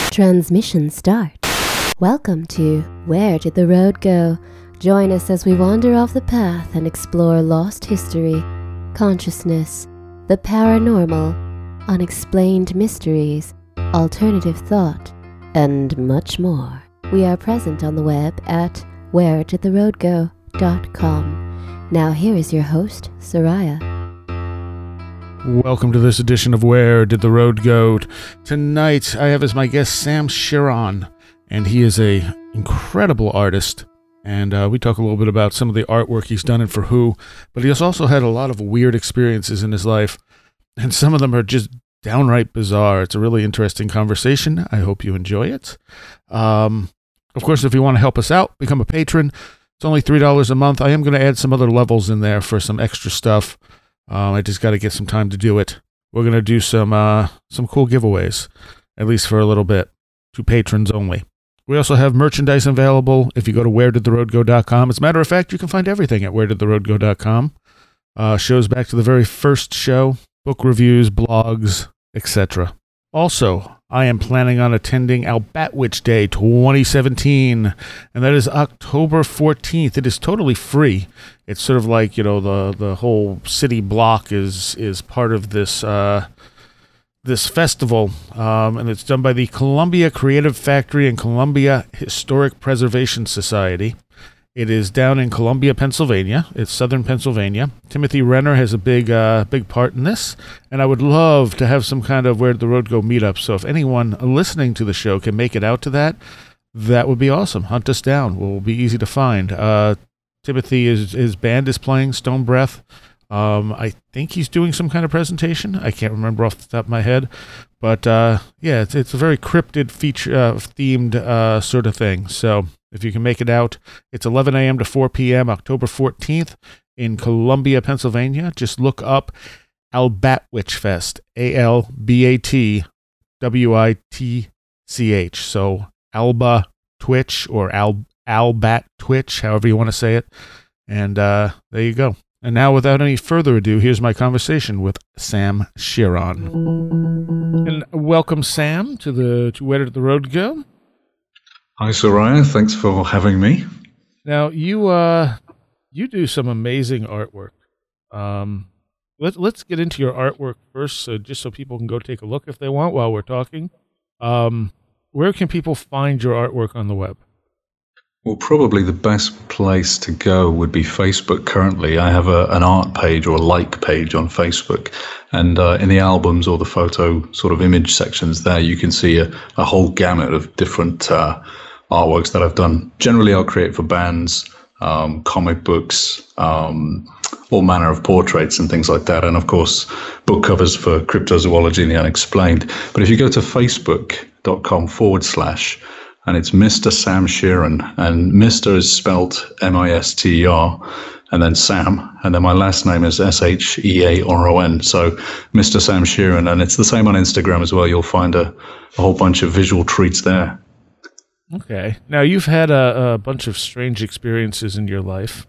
Transmission start. Welcome to Where Did the Road Go? Join us as we wander off the path and explore lost history, consciousness, the paranormal, unexplained mysteries, alternative thought, and much more. We are present on the web at wheredidtheroadgo.com. Now here is your host, Soraya. Welcome to this edition of Where Did the Road Go? Tonight I have as my guest Sam Sheeran, and he is an incredible artist. And we talk a little bit about some of the artwork he's done and for who, but he has also had a lot of weird experiences in his life, and some of them are just downright bizarre. It's a really interesting conversation. I hope you enjoy it. Of course, if you want to help us out, become a patron. It's only $3 a month. I am going to add some other levels in there for some extra stuff. I just got to get some time to do it. We're going to do some cool giveaways, at least for a little bit, to patrons only. We also have merchandise available if you go to wheredidtheroadgo.com. As a matter of fact, you can find everything at wheredidtheroadgo.com. Shows back to the very first show, book reviews, blogs, etc. Also, I am planning on attending Albatwitch Day 2017, and that is October 14th. It is totally free. It's sort of like, the whole city block is part of this this festival, and it's done by the Columbia Creative Factory and Columbia Historic Preservation Society. It is down in Columbia, Pennsylvania. It's southern Pennsylvania. Timothy Renner has a big part in this, and I would love to have some kind of Where Did the Road Go meetup. So if anyone listening to the show can make it out to that, that would be awesome. Hunt us down. We'll be easy to find. Timothy, his band is playing Stone Breath. I think he's doing some kind of presentation. I can't remember off the top of my head. But, it's a very cryptid feature themed sort of thing. So if you can make it out, it's 11 a.m. to 4 p.m., October 14th in Columbia, Pennsylvania. Just look up Albatwitch Fest, ALBATWITCH. So Alba Twitch or Albat Twitch, however you want to say it. And there you go. And now, without any further ado, here's my conversation with Sam Sheeran. And welcome, Sam, to Where Did the Road Go? Hi, Soraya. Thanks for having me. Now, you do some amazing artwork. Let's get into your artwork first, just so people can go take a look if they want while we're talking. Where can people find your artwork on the web? Well, probably the best place to go would be Facebook currently. I have an art page or a like page on Facebook, and in the albums or the photo sort of image sections there, you can see a whole gamut of different artworks that I've done. Generally, I'll create for bands, comic books, all manner of portraits and things like that, and of course, book covers for cryptozoology and the unexplained. But if you go to facebook.com/, and it's Mr. Sam Sheeran, and Mr. is spelt M-I-S-T-E-R, and then Sam, and then my last name is S-H-E-A-R-O-N, so Mr. Sam Sheeran, and it's the same on Instagram as well. You'll find a whole bunch of visual treats there. Okay. Now, you've had a bunch of strange experiences in your life.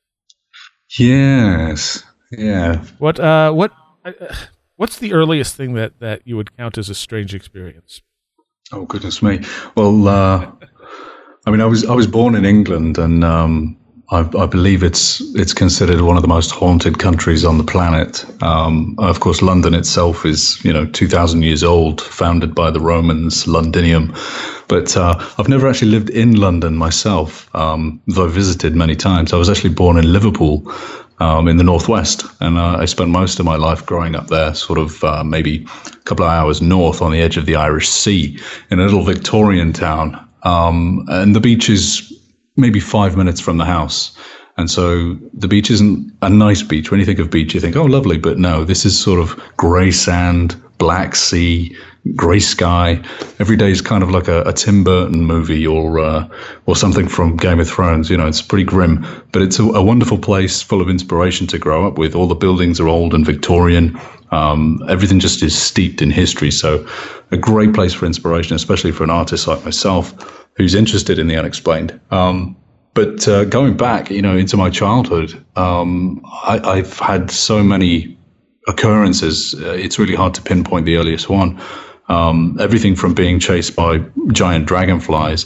Yes. Yeah. What's the earliest thing that you would count as a strange experience? Oh, goodness me. Well, I was born in England, and I believe it's considered one of the most haunted countries on the planet. Of course, London itself is 2,000 years old, founded by the Romans, Londinium. But I've never actually lived in London myself, though I've visited many times. I was actually born in Liverpool, in the northwest, and I spent most of my life growing up there, sort of maybe a couple of hours north on the edge of the Irish Sea, in a little Victorian town. And the beach is maybe 5 minutes from the house. And so the beach isn't a nice beach. When you think of beach, you think, oh, lovely. But no, this is sort of grey sand, black sea, grey sky. Every day is kind of like a Tim Burton movie or something from Game of Thrones. It's pretty grim, but it's a wonderful place full of inspiration to grow up with. All the buildings are old and Victorian. Everything just is steeped in history. So a great place for inspiration, especially for an artist like myself who's interested in the unexplained. But going back, into my childhood, I've had so many occurrences. It's really hard to pinpoint the earliest one. everything from being chased by giant dragonflies.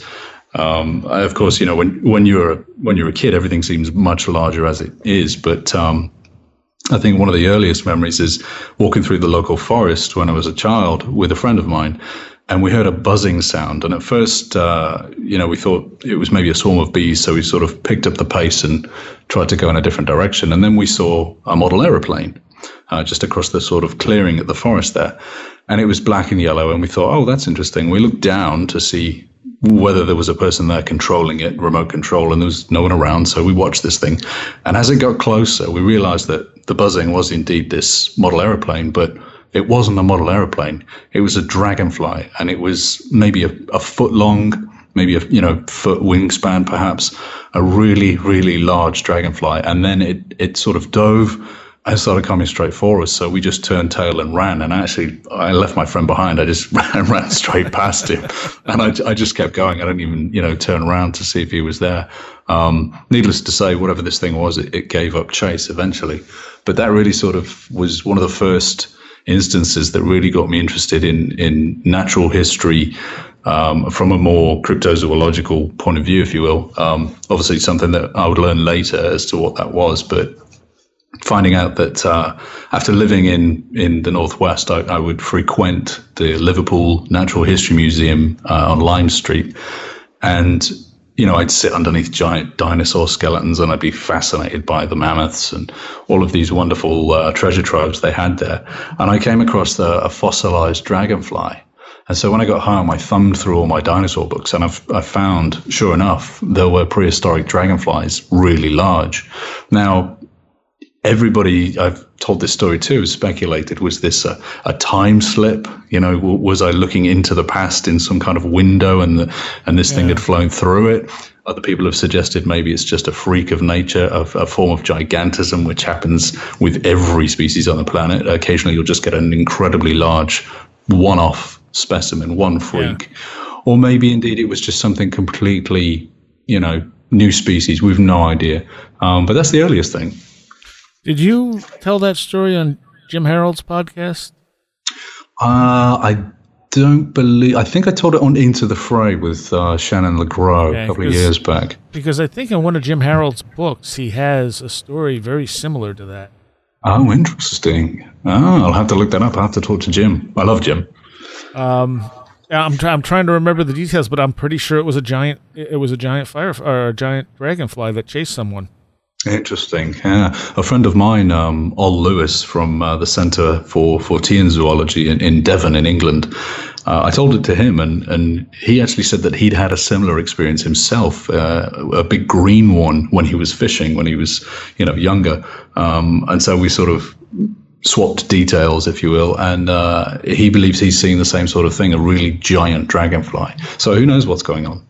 Of course, when you're a kid, everything seems much larger as it is. But I think one of the earliest memories is walking through the local forest when I was a child with a friend of mine, and we heard a buzzing sound. And at first, we thought it was maybe a swarm of bees, so we sort of picked up the pace and tried to go in a different direction. And then we saw a model aeroplane just across the sort of clearing at the forest there, and it was black and yellow. And we thought, oh, that's interesting. We looked down to see whether there was a person there controlling it, remote control, and there was no one around. So we watched this thing. And as it got closer, we realized that the buzzing was indeed this model aeroplane, but it wasn't a model aeroplane. It was a dragonfly, and it was maybe a foot long, maybe a foot wingspan, perhaps, a really, really large dragonfly. And then it sort of dove and started coming straight for us. So we just turned tail and ran. And actually, I left my friend behind. I just ran straight past him. And I just kept going. I didn't even, turn around to see if he was there. Needless to say, whatever this thing was, it gave up chase eventually. But that really sort of was one of the first instances that really got me interested in natural history from a more cryptozoological point of view, if you will. Obviously, something that I would learn later as to what that was, but finding out that after living in the Northwest, I would frequent the Liverpool Natural History Museum on Lime Street. And, I'd sit underneath giant dinosaur skeletons, and I'd be fascinated by the mammoths and all of these wonderful treasure troves they had there. And I came across a fossilized dragonfly. And so when I got home, I thumbed through all my dinosaur books, and I found, sure enough, there were prehistoric dragonflies really large. Now, everybody I've told this story to has speculated, was this a time slip? Was I looking into the past in some kind of window and this thing had flown through it? Other people have suggested maybe it's just a freak of nature, of a form of gigantism, which happens with every species on the planet. Occasionally you'll just get an incredibly large one-off specimen, one freak. Yeah. Or maybe indeed it was just something completely, new species. We've no idea. But that's the earliest thing. Did you tell that story on Jim Harold's podcast? I think I told it on Into the Fray with Shannon LeGros a couple of years back. Because I think in one of Jim Harold's books, he has a story very similar to that. Oh, interesting. I'll have to look that up. I'll have to talk to Jim. I love Jim. I'm trying to remember the details, but I'm pretty sure it was a giant fire or a giant dragonfly that chased someone. Interesting. Yeah. A friend of mine, Ol Lewis from the Centre for Tea and Zoology in Devon in England, I told it to him, and he actually said that he'd had a similar experience himself, a big green one when he was fishing, when he was younger. And so we sort of swapped details, if you will, and he believes he's seeing the same sort of thing, a really giant dragonfly. So who knows what's going on?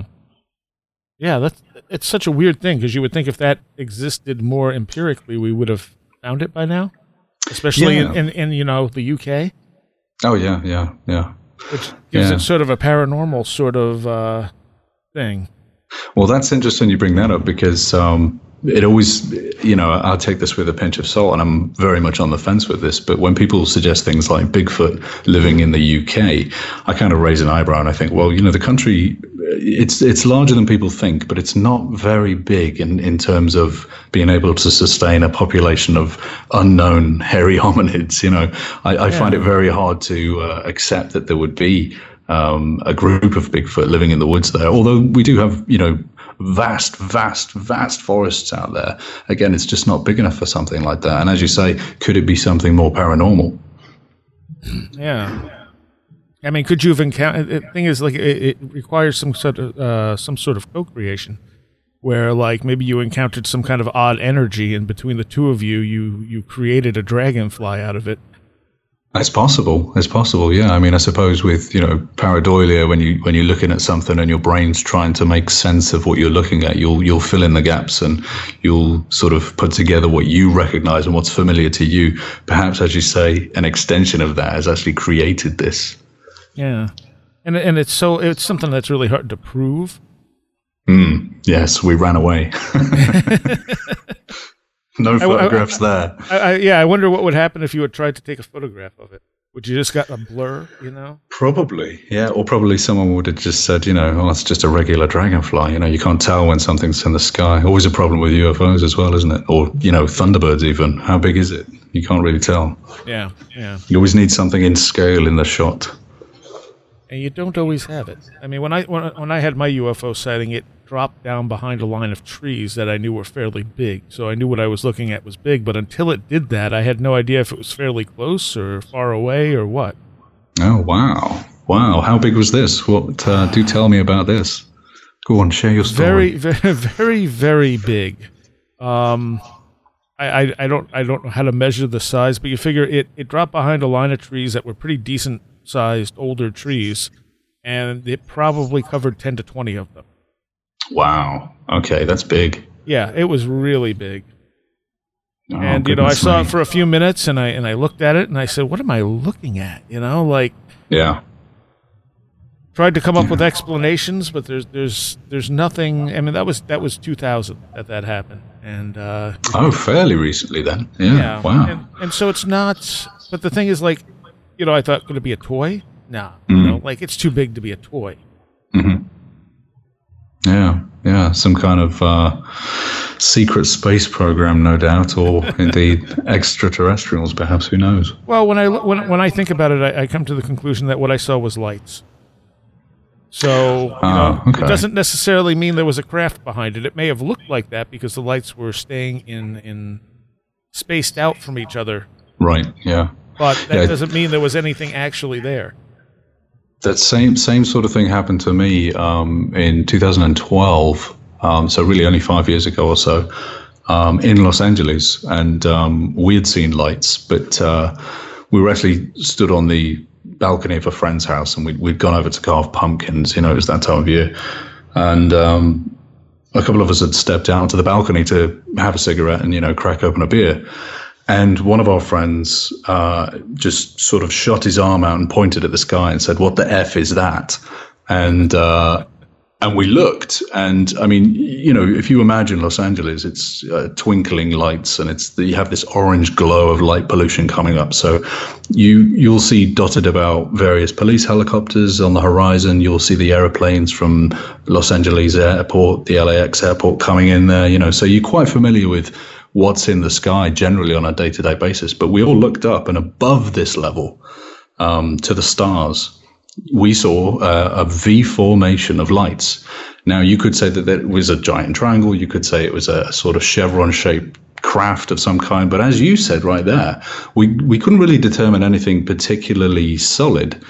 Yeah, it's such a weird thing, because you would think if that existed more empirically, we would have found it by now, especially in the UK. Oh, yeah. Which gives it sort of a paranormal sort of thing. Well, that's interesting you bring that up, because it always, I'll take this with a pinch of salt, and I'm very much on the fence with this, but when people suggest things like Bigfoot living in the UK, I kind of raise an eyebrow and I think, well, the country, it's larger than people think, but it's not very big in terms of being able to sustain a population of unknown hairy hominids. I find it very hard to accept that there would be a group of Bigfoot living in the woods there, although we do have, vast forests out there. Again, it's just not big enough for something like that. And as you say, could it be something more paranormal? Yeah. I mean, could you have encountered? The thing is, like, it requires some sort of co-creation, where, like, maybe you encountered some kind of odd energy, and between the two of you, you created a dragonfly out of it. It's possible. Yeah. I mean, I suppose with pareidolia, when you're looking at something and your brain's trying to make sense of what you're looking at, you'll fill in the gaps and you'll sort of put together what you recognize and what's familiar to you. Perhaps, as you say, an extension of that has actually created this. Yeah, and it's something that's really hard to prove. Yes, we ran away. No photographs there. I wonder what would happen if you had tried to take a photograph of it. Would you just got a blur, Probably, yeah. Or probably someone would have just said, oh, it's just a regular dragonfly. You can't tell when something's in the sky. Always a problem with UFOs as well, isn't it? Or, Thunderbirds even. How big is it? You can't really tell. Yeah. You always need something in scale in the shot. And you don't always have it. I mean, when I had my UFO sighting, it dropped down behind a line of trees that I knew were fairly big. So I knew what I was looking at was big, but until it did that, I had no idea if it was fairly close or far away or what. Oh, wow. Wow. How big was this? What? Do tell me about this. Go on, share your story. Very, very, very, very big. I don't know how to measure the size, but you figure it dropped behind a line of trees that were pretty decent sized older trees, and it probably covered 10 to 20 of them. Wow. Okay, that's big. Yeah, it was really big. Oh, and I saw it for a few minutes, and I looked at it, and I said, "What am I looking at?" Yeah. Tried to come up with explanations, but there's nothing. I mean, that was 2000 that happened, and fairly recently then. Yeah. Wow. And so it's not. But the thing is, I thought, could it be a toy? No. It's too big to be a toy. Mm-hmm. Yeah. Some kind of secret space program, no doubt, or indeed extraterrestrials, perhaps. Who knows? Well, when I think about it, I come to the conclusion that what I saw was lights. So, okay. It doesn't necessarily mean there was a craft behind it. It may have looked like that because the lights were staying in spaced out from each other. Right. Yeah. But that doesn't mean there was anything actually there. That same sort of thing happened to me in 2012. So really only 5 years ago or so, in Los Angeles, and we had seen lights, but we were actually stood on the balcony of a friend's house, and we'd gone over to carve pumpkins. It was that time of year, and a couple of us had stepped out to the balcony to have a cigarette and crack open a beer. And one of our friends just sort of shot his arm out and pointed at the sky and said, "What the F is that?" And we looked, and I mean, if you imagine Los Angeles, it's twinkling lights, and you have this orange glow of light pollution coming up. So you'll see dotted about various police helicopters on the horizon. You'll see the airplanes from Los Angeles airport, the LAX airport coming in there. So you're quite familiar with what's in the sky generally on a day-to-day basis. But we all looked up, and above this level, to the stars, we saw a V formation of lights. Now, you could say that it was a giant triangle. You could say it was a sort of chevron-shaped craft of some kind. But as you said right there, we couldn't really determine anything particularly solid.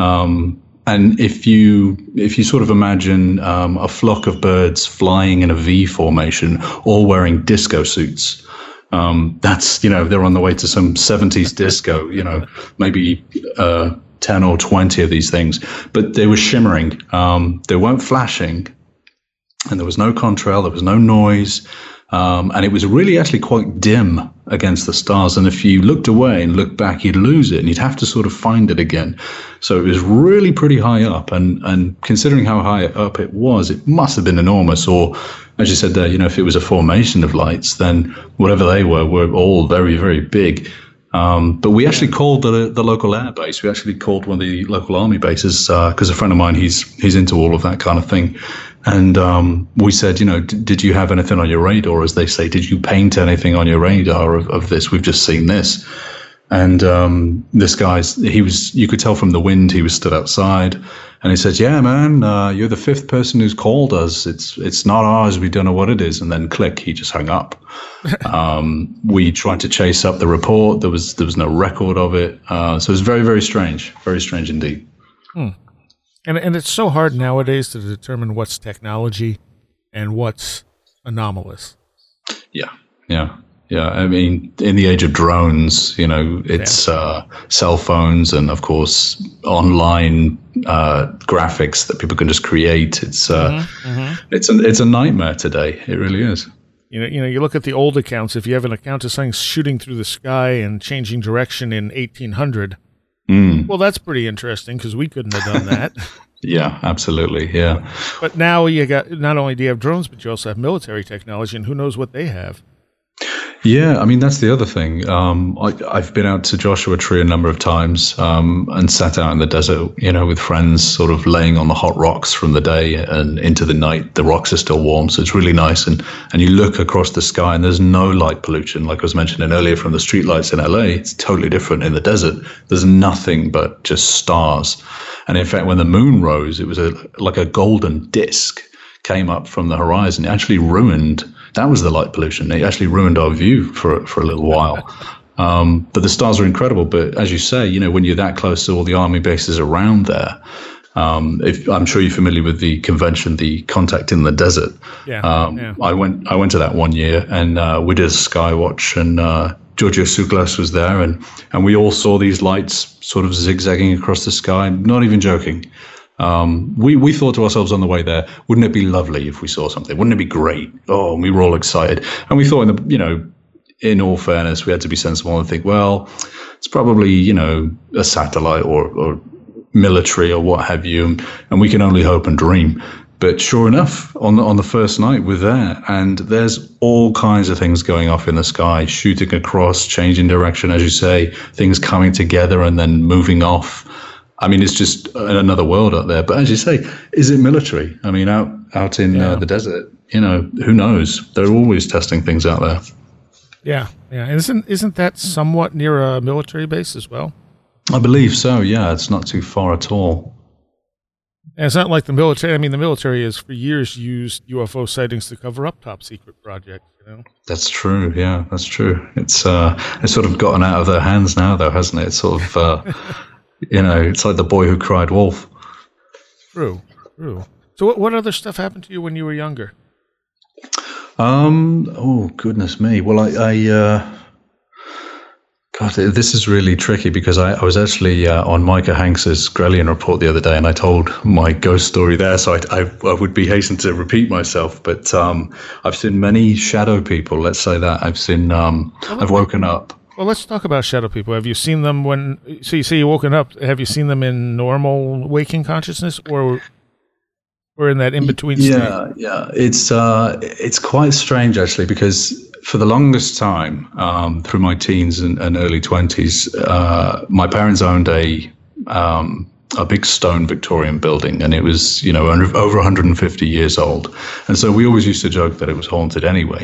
And if you sort of imagine a flock of birds flying in a V formation, all wearing disco suits, that's, they're on the way to some 70s disco, maybe 10 or 20 of these things, but they were shimmering. They weren't flashing, and there was no contrail, there was no noise, and it was really actually quite dim against the stars. And if you looked away and looked back, you'd lose it, and you'd have to sort of find it again. So it was really pretty high up, and considering how high up it was, it must have been enormous. Or, as you said there, if it was a formation of lights, then whatever they were all very, very big. But we actually called the local air base. We actually called one of the local army bases because a friend of mine, he's into all of that kind of thing. And we said, did you have anything on your radar? As they say, did you paint anything on your radar of this? We've just seen this. And this guy, you could tell from the wind, he was stood outside. And he said, "Yeah, man, you're the fifth person who's called us. It's not ours. We don't know what it is." And then click, he just hung up. We tried to chase up the report. There was no record of it. So it was very, very strange indeed. And it's so hard nowadays to determine what's technology and what's anomalous. Yeah. I mean, in the age of drones, it's cell phones and, of course, online graphics that people can just create. It's it's a nightmare today. It really is. You look at the old accounts. If you have an account of something shooting through the sky and changing direction in 1800, well, that's pretty interesting because we couldn't have done that. Yeah, absolutely. Yeah. But now you got, not only do you have drones, but you also have military technology, and who knows what they have. Yeah, I mean, that's the other thing. I've been out to Joshua Tree a number of times and sat out in the desert, with friends, sort of laying on the hot rocks from the day and into the night. The rocks are still warm, so it's really nice. And you look across the sky and there's no light pollution. Like I was mentioning earlier from the streetlights in LA, it's totally different in the desert. There's nothing but just stars. And in fact, when the moon rose, it was like a golden disc came up from the horizon. It actually ruined. That was the light pollution. It actually ruined our view for a little while. But the stars are incredible. But as you say, when you're that close to all the army bases around there, I'm sure you're familiar with the convention, the Contact in the Desert. Yeah. I went to that one year, and we did a sky watch, and Giorgio Tsoukalos was there, and we all saw these lights sort of zigzagging across the sky. Not even joking. We thought to ourselves on the way there, wouldn't it be lovely if we saw something? Wouldn't it be great? Oh, and we were all excited. And we thought, in all fairness, we had to be sensible and think, well, it's probably, a satellite or military or what have you. And we can only hope and dream. But sure enough, on the first night, we're there. And there's all kinds of things going off in the sky, shooting across, changing direction, as you say, things coming together and then moving off. I mean, it's just another world out there. But as you say, is it military? I mean, out in the desert, who knows? They're always testing things out there. Yeah. Isn't that somewhat near a military base as well? I believe so, yeah. It's not too far at all. And it's not like the military. I mean, the military has for years used UFO sightings to cover up top secret projects, That's true, yeah, that's true. It's sort of gotten out of their hands now, though, hasn't it? It's sort of... it's like the boy who cried wolf. True. So what other stuff happened to you when you were younger? Oh, goodness me. Well, God, this is really tricky because I was actually on Micah Hanks's Grelian Report the other day, and I told my ghost story there, so I would be hastened to repeat myself. But I've seen many shadow people, let's say that. I've woken up. Well, let's talk about shadow people. Have you seen them so you say you woken up, have you seen them in normal waking consciousness or in that in-between state? Yeah. It's quite strange, actually, because for the longest time, through my teens and early 20s, my parents owned a big stone Victorian building, and it was, over 150 years old. And so we always used to joke that it was haunted anyway.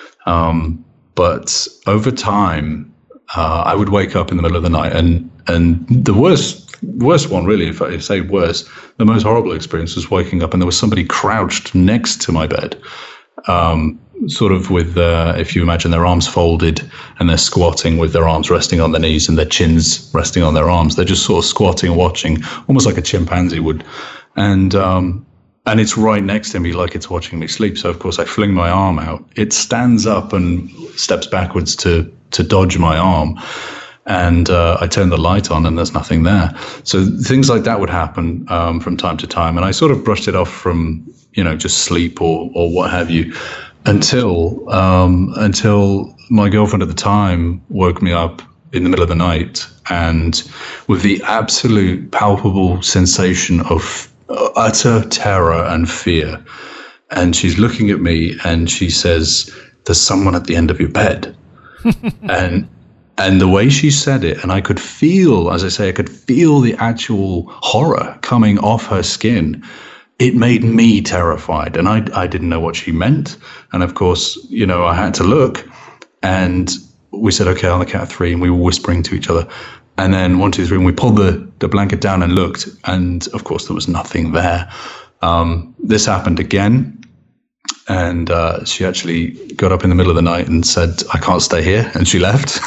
But over time, I would wake up in the middle of the night, and the worst one, really, if I say worse, the most horrible experience was waking up and there was somebody crouched next to my bed, sort of with, if you imagine their arms folded and they're squatting with their arms resting on their knees and their chins resting on their arms. They're just sort of squatting, watching, almost like a chimpanzee would. And it's right next to me, like it's watching me sleep. So, of course, I fling my arm out. It stands up and steps backwards to dodge my arm. And I turn the light on and there's nothing there. So things like that would happen from time to time. And I sort of brushed it off from, just sleep or what have you, until my girlfriend at the time woke me up in the middle of the night, and with the absolute palpable sensation of utter terror and fear. And she's looking at me and she says, "There's someone at the end of your bed." And the way she said it, and I could feel, as I say, I could feel the actual horror coming off her skin. It made me terrified, and I didn't know what she meant. And of course, I had to look, and we said, okay, on the count of three, and we were whispering to each other. And then 1, 2, 3, and we pulled the blanket down and looked, and of course there was nothing there. This happened again, and she actually got up in the middle of the night and said, "I can't stay here," and she left.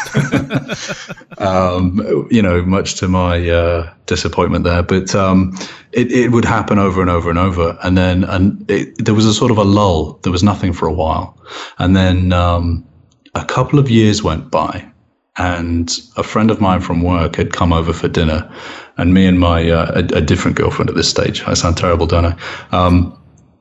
Much to my disappointment there. But it would happen over and over and over, and then there was a sort of a lull. There was nothing for a while, and then a couple of years went by. And a friend of mine from work had come over for dinner, and me and my a different girlfriend at this stage. I sound terrible, don't I?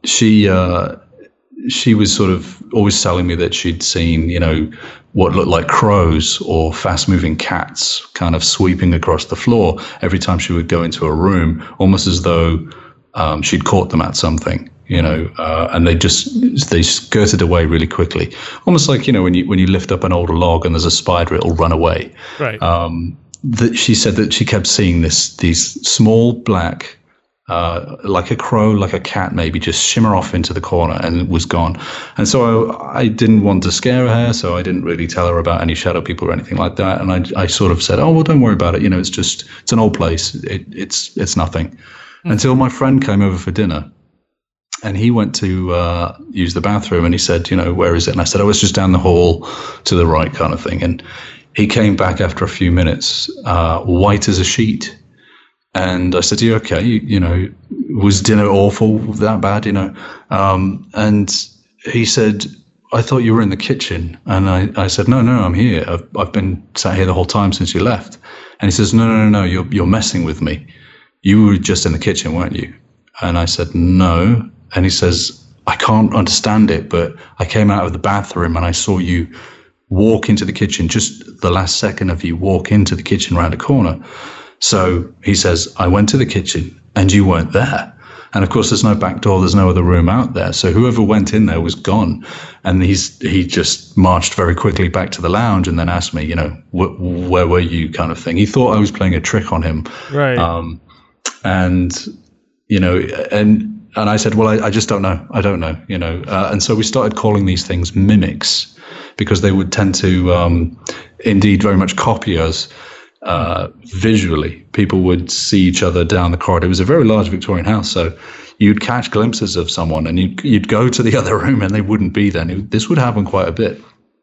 She was sort of always telling me that she'd seen, what looked like crows or fast-moving cats kind of sweeping across the floor every time she would go into a room, almost as though she'd caught them at something. and they skirted away really quickly, almost like when you lift up an older log and there's a spider, it'll run away. Right. She said that she kept seeing these small black, like a crow, like a cat, maybe just shimmer off into the corner, and it was gone. And so I didn't want to scare her, so I didn't really tell her about any shadow people or anything like that. And I sort of said, "Oh, well, don't worry about it. It's an old place. It's nothing." Until my friend came over for dinner. And he went to use the bathroom, and he said, "Where is it?" And I said, "Oh, it's just down the hall to the right," kind of thing. And he came back after a few minutes, white as a sheet. And I said, "Are you okay? Was dinner awful, that bad, And he said, "I thought you were in the kitchen." And I said, No, I'm here. I've been sat here the whole time since you left." And he says, No, you're messing with me. You were just in the kitchen, weren't you? And I said, "No." And he says, "I can't understand it, but I came out of the bathroom and I saw you walk into the kitchen, just the last second of you walk into the kitchen around the corner." So he says, "I went to the kitchen and you weren't there." And of course, there's no back door, there's no other room out there. So whoever went in there was gone. And he just marched very quickly back to the lounge and then asked me, where were you, kind of thing. He thought I was playing a trick on him. Right. And I said, "Well, I just don't know. I don't know, And so we started calling these things mimics, because they would tend to indeed very much copy us visually. People would see each other down the corridor. It was a very large Victorian house, so you'd catch glimpses of someone, and you'd go to the other room, and they wouldn't be there. This would happen quite a bit.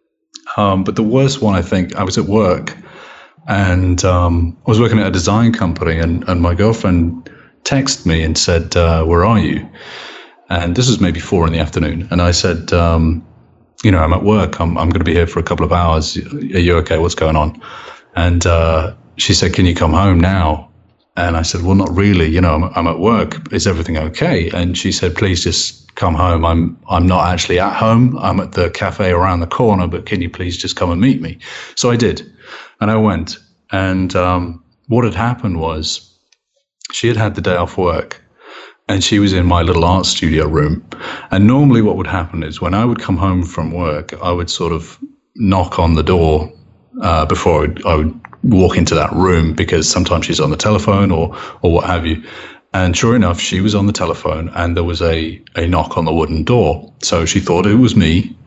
But the worst one, I think, I was at work, and I was working at a design company, and my girlfriend texted me and said, "Where are you?" And this was maybe 4 PM. And I said, "I'm at work. I'm going to be here for a couple of hours. Are you okay? What's going on?" And she said, "Can you come home now?" And I said, "Well, not really. I'm at work. Is everything okay?" And she said, "Please just come home. I'm not actually at home. I'm at the cafe around the corner, but can you please just come and meet me?" So I did. And I went. And what had happened was, she had the day off work, and she was in my little art studio room. And normally what would happen is, when I would come home from work, I would sort of knock on the door before I would walk into that room, because sometimes she's on the telephone or what have you. And sure enough, she was on the telephone, and there was a knock on the wooden door. So she thought it was me.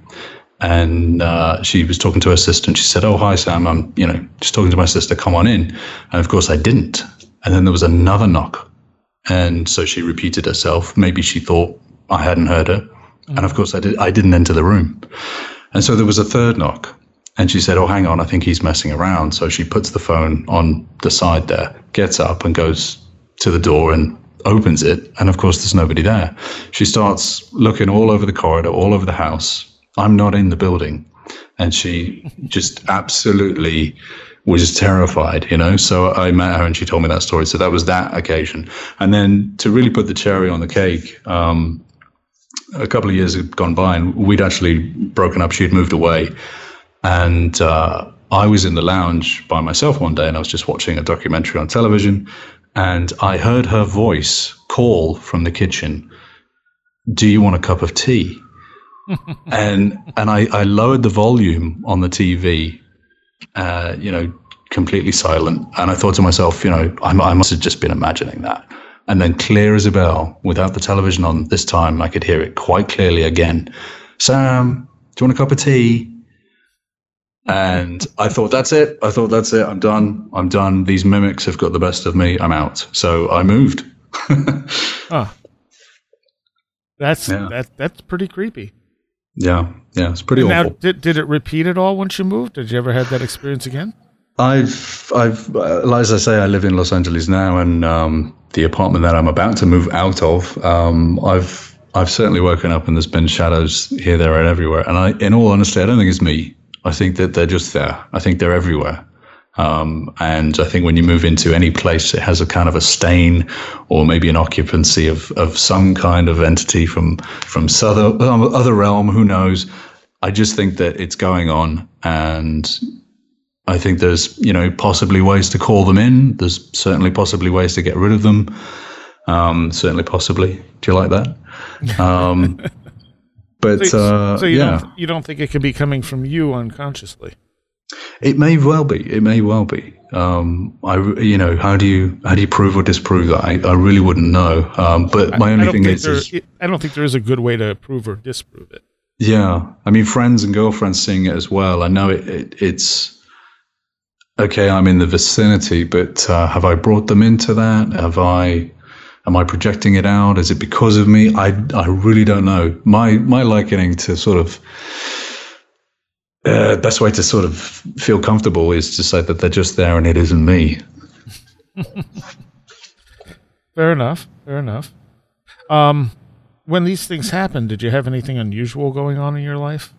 And she was talking to her sister, and she said, "Oh, hi, Sam. I'm just talking to my sister. Come on in." And of course I didn't. And then there was another knock. And so she repeated herself. Maybe she thought I hadn't heard her. Mm-hmm. And of course I didn't enter the room. And so there was a third knock. And she said, "Oh, hang on, I think he's messing around." So she puts the phone on the side there, gets up and goes to the door and opens it. And of course there's nobody there. She starts looking all over the corridor, all over the house. I'm not in the building. And she just absolutely was terrified, So I met her, and she told me that story. So that was that occasion. And then, to really put the cherry on the cake, a couple of years had gone by, and we'd actually broken up. She had moved away. And I was in the lounge by myself one day, and I was just watching a documentary on television, and I heard her voice call from the kitchen, "Do you want a cup of tea?" and I lowered the volume on the TV, completely silent. And I thought to myself, I must have just been imagining that. And then, clear as a bell, without the television on this time, I could hear it quite clearly again. "Sam, do you want a cup of tea?" And I thought, that's it. I'm done. These mimics have got the best of me. I'm out. So I moved. Oh. That's pretty creepy. Yeah, it's pretty awful. Now, did it repeat at all once you moved? Did you ever have that experience again? I've as I say, I live in Los Angeles now, and the apartment that I'm about to move out of, I've certainly woken up and there's been shadows here, there, and everywhere. And in all honesty, I don't think it's me. I think that they're just there. I think they're everywhere. And I think when you move into any place, it has a kind of a stain, or maybe an occupancy of some kind of entity from some other realm. Who knows? I just think that it's going on, and I think there's possibly ways to call them in. There's certainly possibly ways to get rid of them. Certainly, possibly. Do you like that? But so you don't think it could be coming from you unconsciously? It may well be. It may well be. How do you prove or disprove that? I really wouldn't know. But my only thing is, I don't think there is a good way to prove or disprove it. Yeah, I mean, friends and girlfriends seeing it as well. I know it's okay. I'm in the vicinity, but have I brought them into that? Am I projecting it out? Is it because of me? I really don't know. My likening to sort of best way to sort of feel comfortable is to say that they're just there and it isn't me. Fair enough. When these things happen, did you have anything unusual going on in your life?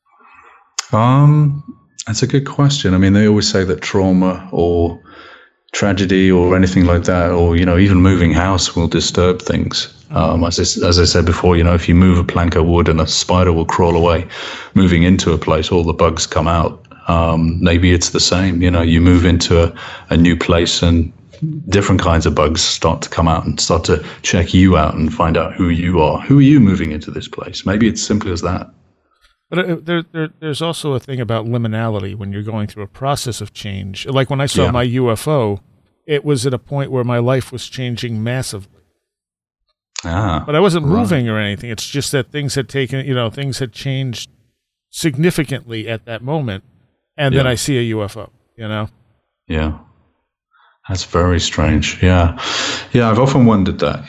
That's a good question. I mean, they always say that trauma or tragedy or anything like that, or, even moving house will disturb things. As I said before, if you move a plank of wood and a spider will crawl away, moving into a place, all the bugs come out. Maybe it's the same. You move into a new place and different kinds of bugs start to come out and start to check you out and find out who you are. Who are you moving into this place? Maybe it's simple as that. But there's also a thing about liminality when you're going through a process of change. Like when I saw my UFO, it was at a point where my life was changing massively. But I wasn't moving or anything. It's just that things had changed significantly at that moment. And then I see a UFO, Yeah. That's very strange. Yeah. I've often wondered that,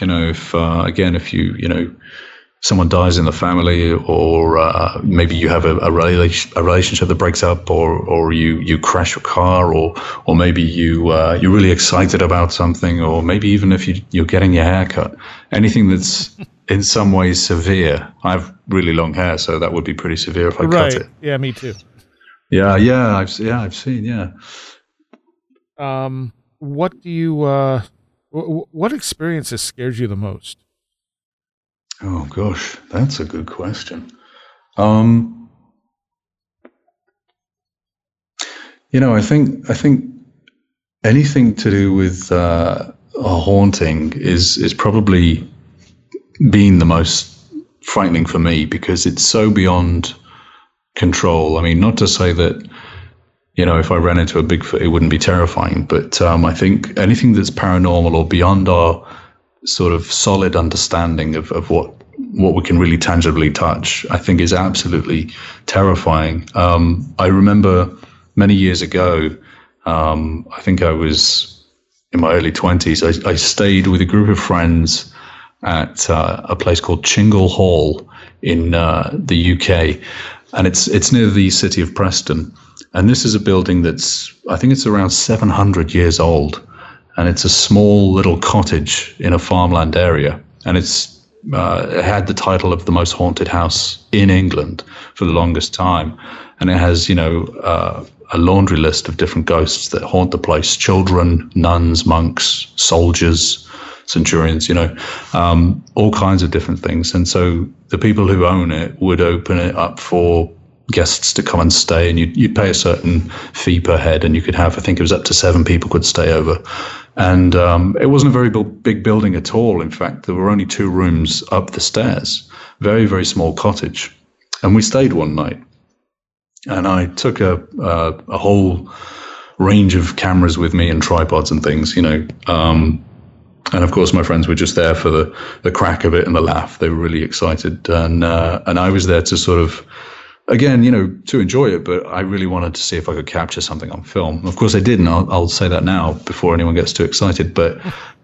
if someone dies in the family, or maybe you have a relationship that breaks up, or you crash your car, or maybe you're really excited about something, or maybe even if you're getting your hair cut, anything that's in some ways severe. I have really long hair, so that would be pretty severe if I cut it. Yeah, me too. Yeah, I've seen. What do you? What experiences scared you the most? Oh gosh, that's a good question. I think anything to do with a haunting is probably been the most frightening for me, because it's so beyond control. I mean, not to say that, if I ran into a Bigfoot, it wouldn't be terrifying, but I think anything that's paranormal or beyond our sort of solid understanding of what we can really tangibly touch, I think is absolutely terrifying. I remember many years ago, I think I was in my early 20s, I stayed with a group of friends at a place called Chingle Hall in the UK, and it's near the city of Preston. And this is a building I think it's around 700 years old. And it's a small little cottage in a farmland area. And it had the title of the most haunted house in England for the longest time. And it has, a laundry list of different ghosts that haunt the place: children, nuns, monks, soldiers, centurions, all kinds of different things. And so the people who own it would open it up for guests to come and stay, and you'd pay a certain fee per head, and you could have, I think it was up to 7 people could stay over. And it wasn't a very big building at all. In fact, there were only 2 rooms up the stairs, very, very small cottage. And we stayed one night, and I took a whole range of cameras with me and tripods and things, and of course my friends were just there for the crack of it and the laugh. They were really excited, and I was there to sort of, again, to enjoy it, but I really wanted to see if I could capture something on film. Of course I did, and I'll say that now before anyone gets too excited. But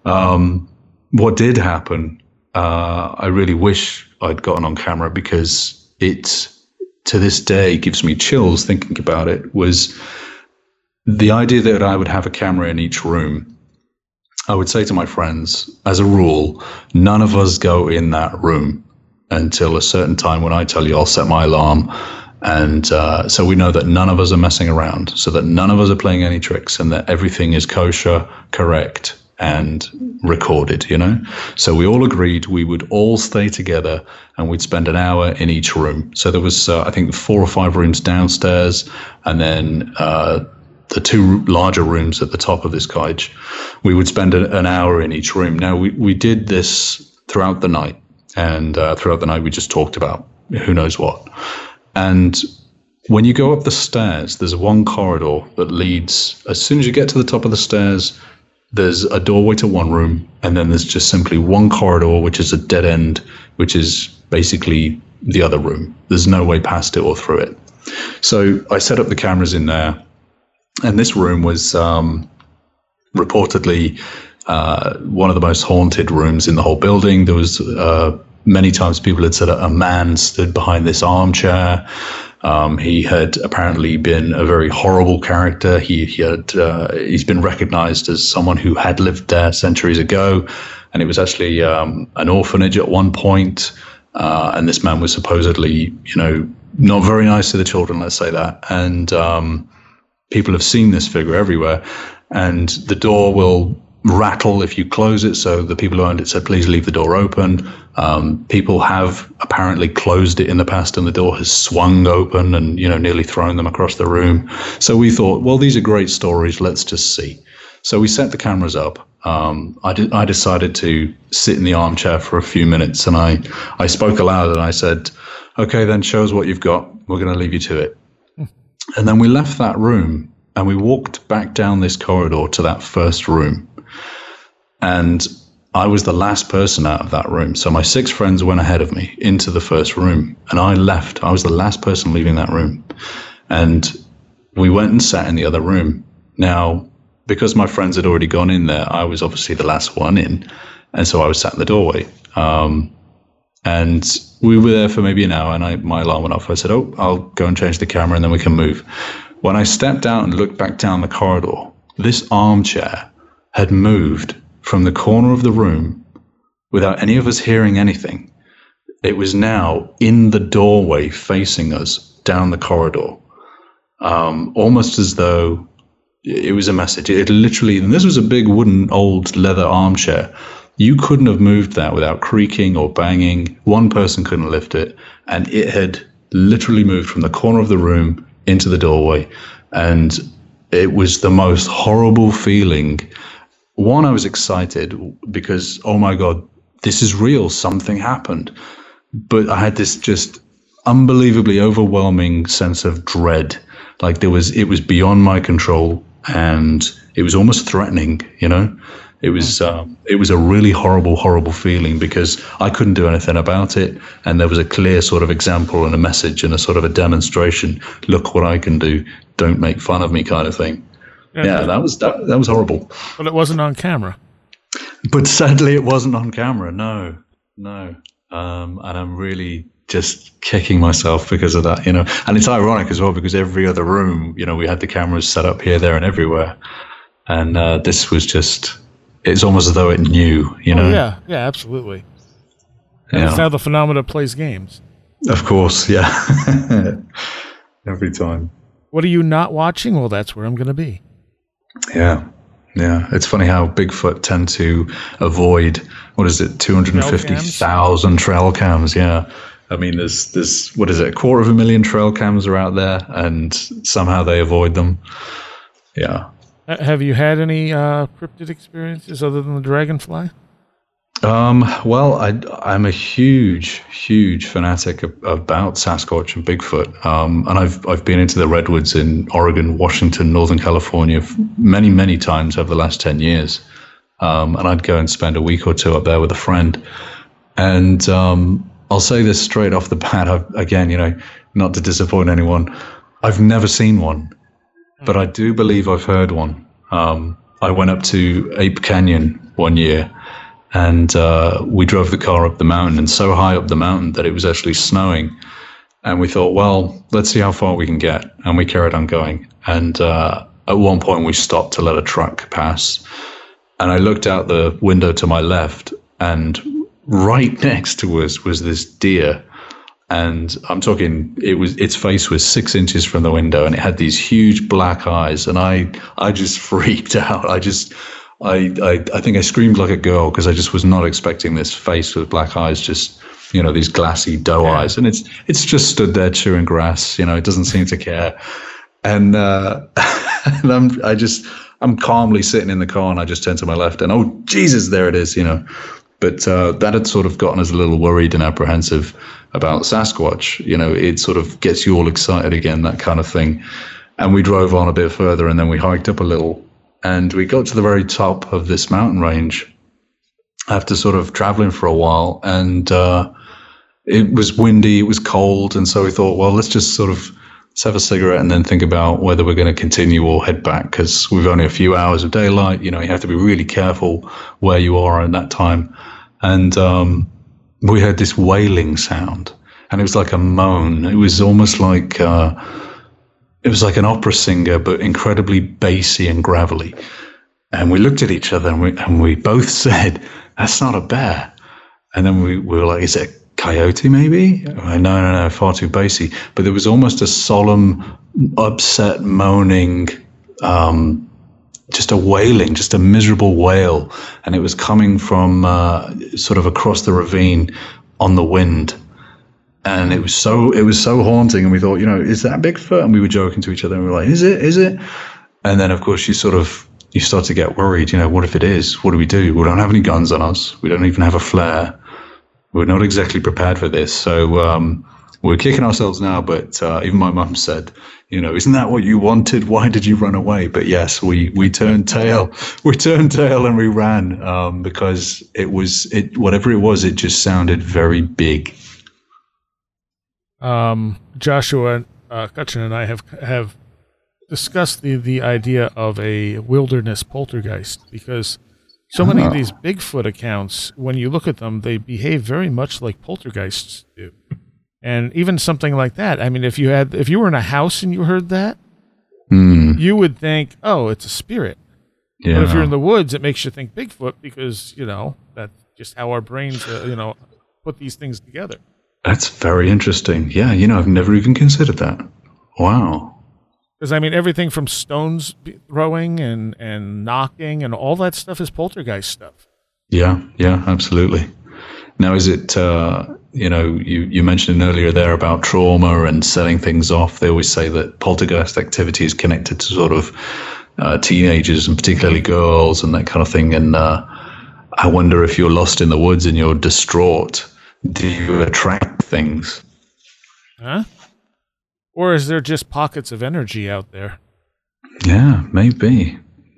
what did happen, I really wish I'd gotten on camera, because it, to this day, gives me chills thinking about it, was the idea that I would have a camera in each room. I would say to my friends, as a rule, none of us go in that room until a certain time when I tell you I'll set my alarm. And so we know that none of us are messing around, so that none of us are playing any tricks, and that everything is kosher, correct, and recorded, So we all agreed we would all stay together, and we'd spend an hour in each room. So there was, I think, 4 or 5 rooms downstairs, and then the the two larger rooms at the top of this cottage. We would spend an hour in each room. Now, we did this throughout the night, and throughout the night we just talked about who knows what. And when you go up the stairs, there's one corridor that leads, as soon as you get to the top of the stairs, there's a doorway to one room, and then there's just simply one corridor, which is a dead end, which is basically the other room. There's no way past it or through it. So I set up the cameras in there, and this room was reportedly one of the most haunted rooms in the whole building. There was many times people had said a man stood behind this armchair. He had apparently been a very horrible character. He's been recognized as someone who had lived there centuries ago, and it was actually an orphanage at one point. And this man was supposedly, not very nice to the children, let's say that. And people have seen this figure everywhere, and the door will rattle if you close it. So the people who owned it said, please leave the door open. People have apparently closed it in the past, and the door has swung open and, nearly thrown them across the room. So we thought, well, these are great stories. Let's just see. So we set the cameras up. I decided to sit in the armchair for a few minutes, and I spoke aloud and I said, okay, then show us what you've got. We're going to leave you to it. And then we left that room and we walked back down this corridor to that first room. And I was the last person out of that room. So my 6 friends went ahead of me into the first room, and I left. I was the last person leaving that room. And we went and sat in the other room. Now, because my friends had already gone in there, I was obviously the last one in. And so I was sat in the doorway. And we were there for maybe an hour, and my alarm went off. I said, I'll go and change the camera, and then we can move. When I stepped out and looked back down the corridor, this armchair had moved from the corner of the room without any of us hearing anything. It was now in the doorway facing us down the corridor, almost as though it was a message. It literally, and this was a big wooden old leather armchair. You couldn't have moved that without creaking or banging. One person couldn't lift it, and it had literally moved from the corner of the room into the doorway. And it was the most horrible feeling. One, I was excited because, oh my God, this is real. Something happened. But I had this just unbelievably overwhelming sense of dread. Like it was beyond my control, and it was almost threatening, It was a really horrible, horrible feeling because I couldn't do anything about it. And there was a clear sort of example and a message and a sort of a demonstration. Look what I can do. Don't make fun of me kind of thing. Yeah, that was horrible. But it wasn't on camera. But sadly, it wasn't on camera. No. And I'm really just kicking myself because of that, And it's ironic as well because every other room, we had the cameras set up here, there, and everywhere. And this was just, it's almost as though it knew, Oh, yeah, absolutely. That's how the phenomena plays games. Of course, yeah. Every time. What are you not watching? Well, that's where I'm going to be. Yeah. It's funny how Bigfoot tend to avoid, 250,000 trail cams. Yeah. I mean, there's 250,000 trail cams are out there, and somehow they avoid them. Yeah. Have you had any cryptid experiences other than the dragonfly? Well, I'm a huge fanatic about Sasquatch and Bigfoot. And I've been into the redwoods in Oregon, Washington, Northern California many, many times over the last 10 years. And I'd go and spend a week or two up there with a friend. And I'll say this straight off the bat, again, not to disappoint anyone, I've never seen one, but I do believe I've heard one. I went up to Ape Canyon one year, and we drove the car up the mountain, and so high up the mountain that it was actually snowing. And we thought, well, let's see how far we can get. And we carried on going. And at one point we stopped to let a truck pass. And I looked out the window to my left, and right next to us was this deer. And I'm talking, its face was 6 inches from the window, and it had these huge black eyes. And I just freaked out. I think I screamed like a girl because I just was not expecting this face with black eyes, just, these glassy doe eyes. And it's just stood there chewing grass, it doesn't seem to care. And And I'm calmly sitting in the car, and I just turn to my left, and oh Jesus, there it is, But that had sort of gotten us a little worried and apprehensive about Sasquatch. It sort of gets you all excited again, that kind of thing. And we drove on a bit further, and then we hiked up a little, and we got to the very top of this mountain range after sort of traveling for a while. And it was windy, it was cold, and so we thought, well, let's have a cigarette and then think about whether we're going to continue or head back, because we've only a few hours of daylight. You have to be really careful where you are at that time. And we heard this wailing sound, and it was like a moan. It was almost like it was like an opera singer, but incredibly bassy and gravelly. And we looked at each other, and we both said, "That's not a bear." And then we were like, "Is it a coyote, maybe?" No, far too bassy. But there was almost a solemn, upset, moaning, just a wailing, just a miserable wail, and it was coming from sort of across the ravine on the wind. And it was so haunting, and we thought, is that Bigfoot? And we were joking to each other, and we were like, is it? And then, of course, you start to get worried. What if it is? What do? We don't have any guns on us. We don't even have a flare. We're not exactly prepared for this. So we're kicking ourselves now, but even my mum said, isn't that what you wanted? Why did you run away? But yes, we turned tail. We turned tail and we ran because whatever it was, it just sounded very big. Joshua Cutchin and I have discussed the idea of a wilderness poltergeist, because so many of these Bigfoot accounts, when you look at them, they behave very much like poltergeists do. And even something like that, I mean, if you were in a house and you heard that, you would think, oh, it's a spirit. Yeah. But if you're in the woods, it makes you think Bigfoot, because, that's just how our brains, put these things together. That's very interesting. Yeah, I've never even considered that. Wow. Because, I mean, everything from stones throwing and knocking and all that stuff is poltergeist stuff. Yeah, absolutely. Now, is it, you mentioned earlier there about trauma and setting things off. They always say that poltergeist activity is connected to sort of teenagers, and particularly girls, and that kind of thing. And I wonder, if you're lost in the woods and you're distraught, do you attract things? Huh? Or is there just pockets of energy out there? Yeah, maybe.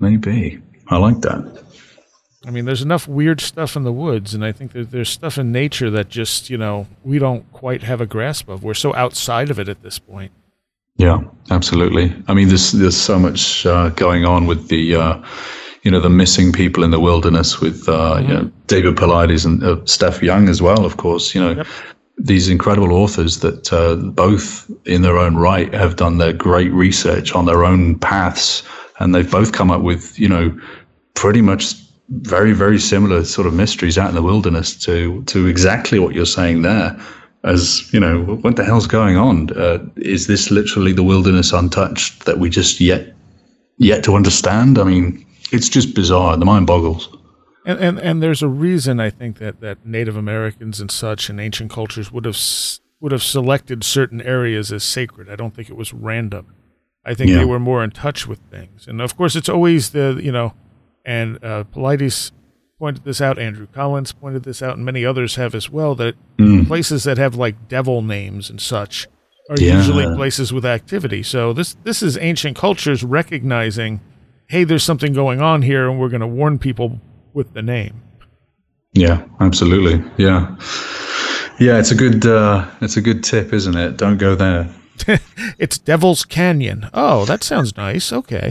I like that. I mean, there's enough weird stuff in the woods, and I think that there's stuff in nature that just, we don't quite have a grasp of. We're so outside of it at this point. Yeah, absolutely. I mean, there's so much going on with the, the missing people in the wilderness with, David Paulides and Steph Young as well, of course, Yep. These incredible authors that both in their own right have done their great research on their own paths, and they've both come up with, pretty much very, very similar sort of mysteries out in the wilderness to exactly what you're saying there. As, what the hell's going on? Is this literally the wilderness untouched that we just yet to understand? I mean, it's just bizarre. The mind boggles. And there's a reason, I think, that Native Americans and such in ancient cultures would have selected certain areas as sacred. I don't think it was random. I think they were more in touch with things. And of course, it's always and Paulides pointed this out, Andrew Collins pointed this out, and many others have as well, that places that have like devil names and such are usually places with activity. So this is ancient cultures recognizing, hey, there's something going on here, and we're going to warn people with the name. Yeah, absolutely. Yeah, it's a good tip, isn't it? Don't go there. It's Devil's Canyon. Oh, that sounds nice. Okay.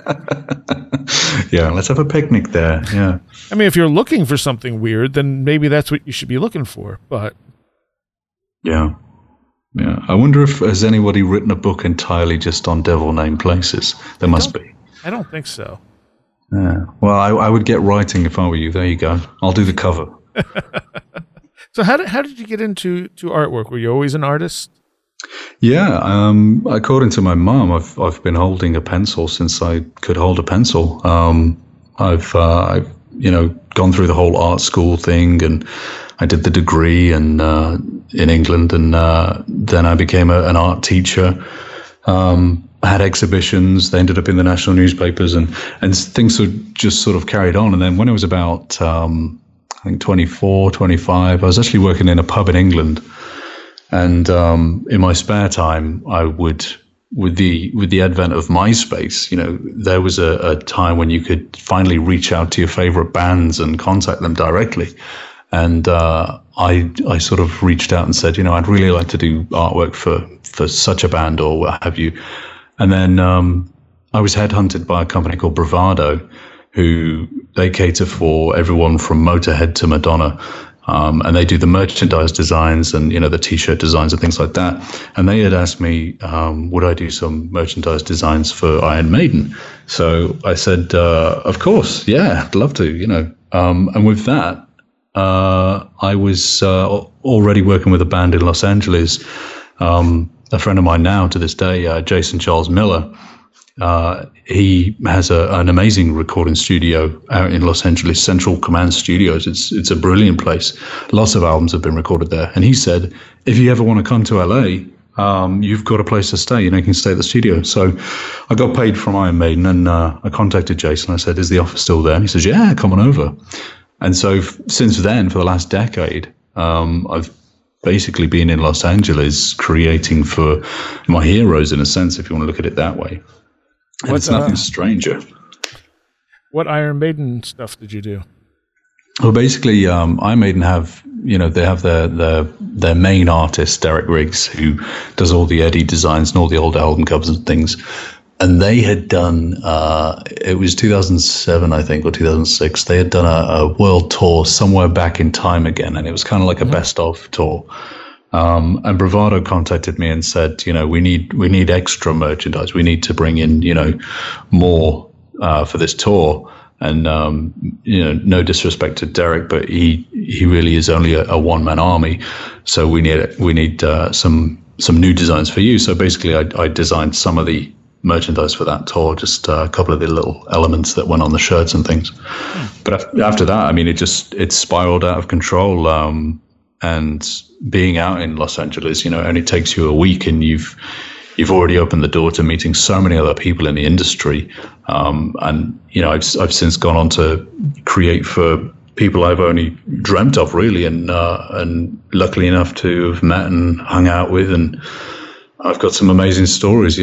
Yeah, let's have a picnic there. Yeah. I mean, if you're looking for something weird, then maybe that's what you should be looking for. But yeah. I wonder if has anybody written a book entirely just on devil named places. There must be. I don't think so. Yeah. Well, I would get writing if I were you. There you go. I'll do the cover. So how did you get into artwork? Were you always an artist? Yeah. According to my mom, I've been holding a pencil since I could hold a pencil. I've gone through the whole art school thing, and I did the degree in England, and then I became an art teacher. had exhibitions. They ended up in the national newspapers, and things just sort of carried on. And then when I was about, I think 24, 25, I was actually working in a pub in England. And in my spare time, I would, with the advent of MySpace, there was a time when you could finally reach out to your favorite bands and contact them directly. And I sort of reached out and said, I'd really like to do artwork for such a band or what have you. And then I was headhunted by a company called Bravado, who they cater for everyone from Motorhead to Madonna. And they do the merchandise designs and, the T-shirt designs and things like that. And they had asked me, would I do some merchandise designs for Iron Maiden? So I said, of course, yeah, I'd love to, And with that, I was already working with a band in Los Angeles. A friend of mine now to this day, Jason Charles Miller, he has an amazing recording studio out in Los Angeles, Central Command Studios. It's a brilliant place. Lots of albums have been recorded there. And he said, if you ever want to come to LA, you've got a place to stay. You can stay at the studio. So I got paid from Iron Maiden, and I contacted Jason. I said, is the office still there? And he says, yeah, come on over. And so since then, for the last decade, I've basically been in Los Angeles creating for my heroes, in a sense, if you want to look at it that way. And it's nothing stranger. What Iron Maiden stuff did you do? Well, basically, Iron Maiden have, they have their main artist, Derek Riggs, who does all the Eddie designs and all the old album covers and things. And they had done, it was 2007, I think, or 2006. They had done a world tour somewhere back in time again. And it was kind of like a best of tour. And Bravado contacted me and said, we need extra merchandise. We need to bring in, more for this tour. And, no disrespect to Derek, but he really is only a one-man army. So we need some new designs for you. So basically I designed some of the merchandise for that tour, just a couple of the little elements that went on the shirts and things. But after that, I mean, it spiraled out of control. And being out in Los Angeles, it only takes you a week, and you've already opened the door to meeting so many other people in the industry. And I've since gone on to create for people I've only dreamt of, really, and luckily enough to have met and hung out with, and I've got some amazing stories.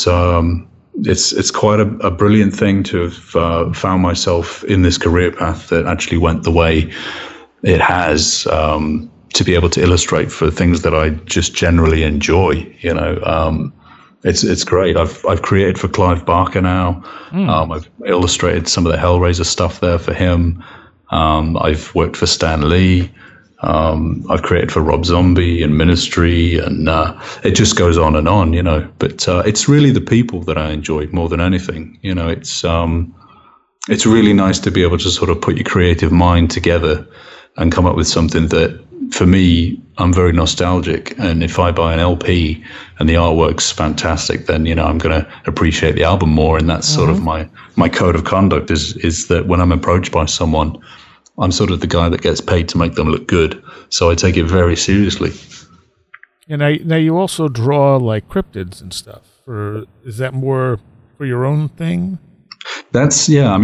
It's quite a brilliant thing to have found myself in this career path that actually went the way it has. To be able to illustrate for things that I just generally enjoy, it's great. I've created for Clive Barker now. I've illustrated some of the Hellraiser stuff there for him. I've worked for Stan Lee. I've created for Rob Zombie and Ministry, and it just goes on and on, But it's really the people that I enjoy more than anything. It's really nice to be able to sort of put your creative mind together and come up with something that, for me, I'm very nostalgic. And if I buy an LP and the artwork's fantastic, then, I'm going to appreciate the album more. And that's sort of my code of conduct is that when I'm approached by someone, I'm sort of the guy that gets paid to make them look good. So I take it very seriously. And now you also draw like cryptids and stuff. Is that more for your own thing? That's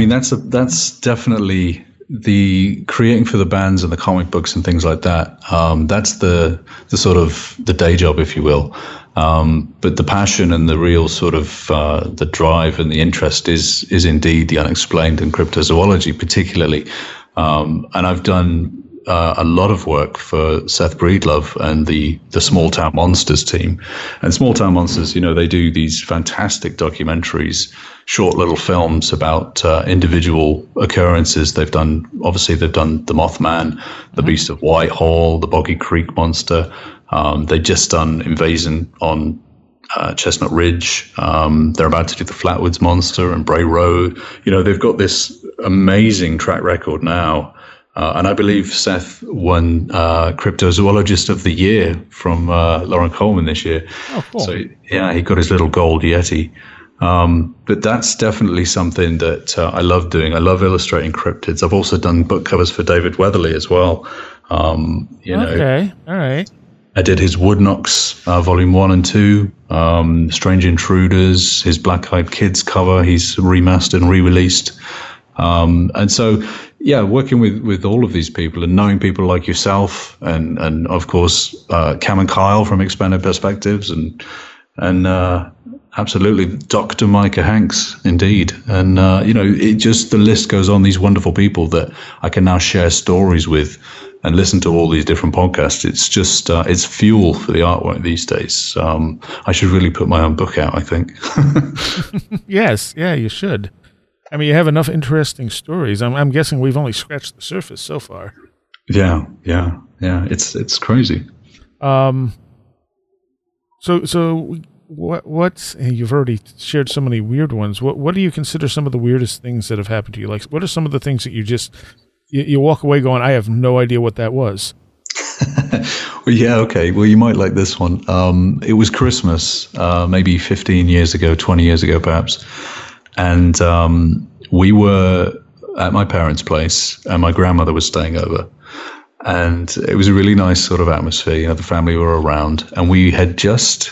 definitely the creating for the bands and the comic books and things like that. That's the sort of the day job, if you will. But the passion and the real sort of the drive and the interest is indeed the unexplained and cryptozoology, particularly. And I've done a lot of work for Seth Breedlove and the Small Town Monsters team. And Small Town Monsters, they do these fantastic documentaries, short little films about individual occurrences. They've done the Mothman, the Beast of Whitehall, the Boggy Creek Monster. They've just done Invasion on Chestnut Ridge. They're about to do the Flatwoods Monster and Bray Road. They've got this amazing track record now. And I believe Seth won Cryptozoologist of the Year from Lauren Coleman this year. Oh, cool. So, yeah, he got his little gold Yeti. But that's definitely something that I love doing. I love illustrating cryptids. I've also done book covers for David Weatherly as well. Okay, all right. I did his Woodknocks, Volume 1 and 2 Strange Intruders, his Black Eyed Kids cover, he's remastered and re-released. And so, yeah, working with all of these people and knowing people like yourself and of course, Cam and Kyle from Expanded Perspectives and absolutely Dr. Micah Hanks, indeed. And, it just, the list goes on, these wonderful people that I can now share stories with and listen to all these different podcasts. It's just, it's fuel for the artwork these days. I should really put my own book out, I think. Yes. Yeah, you should. I mean, you have enough interesting stories. I'm guessing we've only scratched the surface so far. Yeah. It's crazy. So what's you've already shared so many weird ones. What do you consider some of the weirdest things that have happened to you? Like, what are some of the things that you just you walk away going, I have no idea what that was? Well, yeah, okay. Well, you might like this one. It was Christmas, maybe 15 years ago, 20 years ago, perhaps. And we were at my parents' place, and my grandmother was staying over. And it was a really nice sort of atmosphere. The family were around, and we had just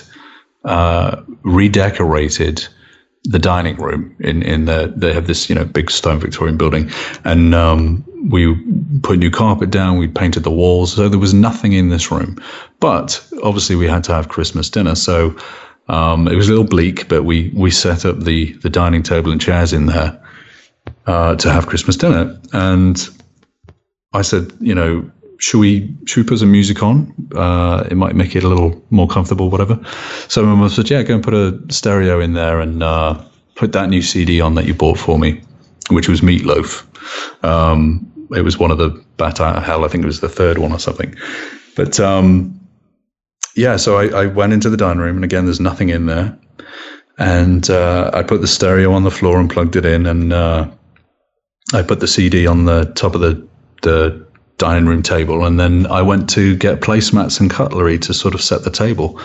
redecorated the dining room they have this, big stone Victorian building. And we put new carpet down, we painted the walls. So there was nothing in this room. But obviously we had to have Christmas dinner. So it was a little bleak, but we set up the dining table and chairs in there to have Christmas dinner. And I said, should we put some music on? It might make it a little more comfortable, whatever. So my mum said, yeah, go and put a stereo in there and put that new CD on that you bought for me, which was Meatloaf. It was one of the Bat Out of Hell. I think it was the third one or something. But yeah, so I went into the dining room, and again, there's nothing in there. And I put the stereo on the floor and plugged it in, and I put the CD on the top of the dining room table, and then I went to get placemats and cutlery to sort of set the table.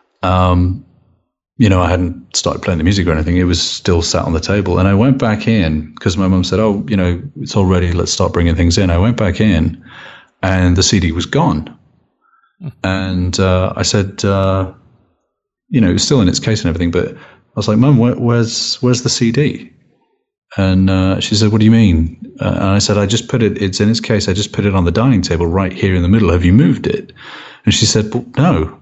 I hadn't started playing the music or anything. It was still sat on the table. And I went back in because my mum said, oh, it's all ready. Let's start bringing things in. I went back in and the CD was gone. And I said, it was still in its case and everything, but I was like, Mum, where's the CD? And she said, what do you mean? And I said, it's in its case. I just put it on the dining table right here in the middle. Have you moved it? And she said, well,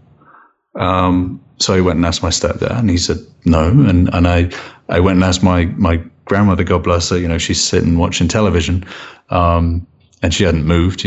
no. So I went and asked my stepdad, and he said, no. And I went and asked my grandmother, God bless her, she's sitting watching television, and she hadn't moved,